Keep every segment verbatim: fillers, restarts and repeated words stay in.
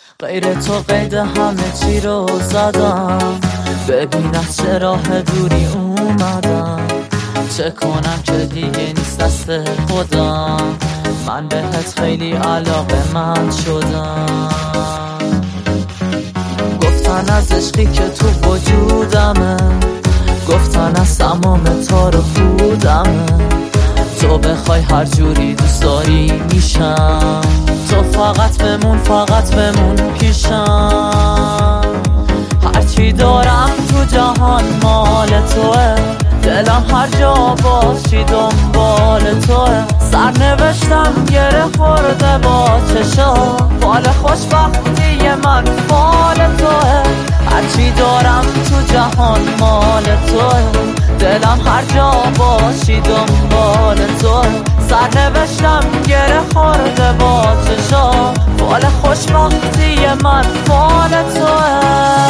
غیر تو قید همه چی رو زدم، ببین از چه راه دوری اومدم. چه کنم که دیگه نیست دست خودم، من بهت خیلی علاقه من شدم. گفتن از عشقی که تو وجودمه، گفتن از تمام تار و پودمه. تو بخوای هر جوری دوست داری میشم، تو فقط بمون فقط بمون پیشم. هرچی دارم تو جهان مال توه، دلم هر جا باشی دنبال توه. سرنوشتم گره خورده با چشا، فال خوشبختی من فال توه. هرچی دارم تو جهان مال توه، دلم هر جا باشی دنبال توه. سرنوشتم گره خورده با چشا، فال خوشبختی من فال توه.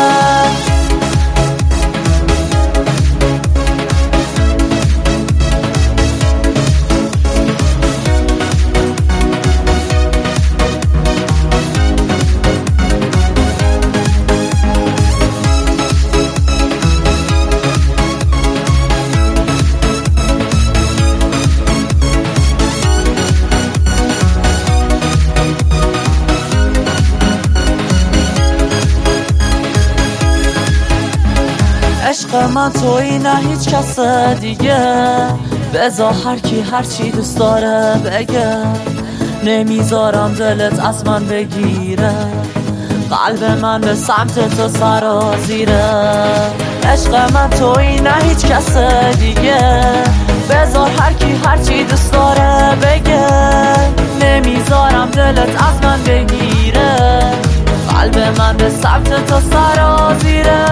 عشق من تویی نه هیچ کس دیگه، بذار هر کی هر چی دوست داره بگه. نمیذارم دلت از من بگیره، قلب من به سمت تو سرازیره. عشق من تویی نه هیچ کس دیگه، بذار هر کی هر چی دوست داره بگه. نمیذارم دلت از من بگیره، قلب من به سمت تو سرازیره.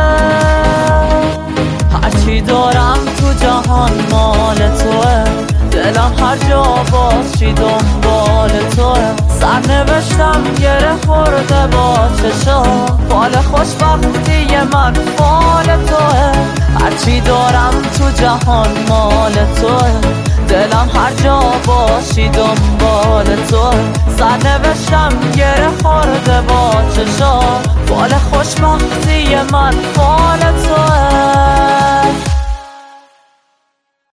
هرچی دارم تو جهان مال توه، دلم هر جا باشی دنبال توه. سرنوشتم گره خورده با چشا، فال خوشبختی من فال توه. هرچی دارم تو جهان مال توه، دلم هر جا باشی دنبال توه. سرنوشتم گره خورده با چشا، فال خوشبختی من فال توه.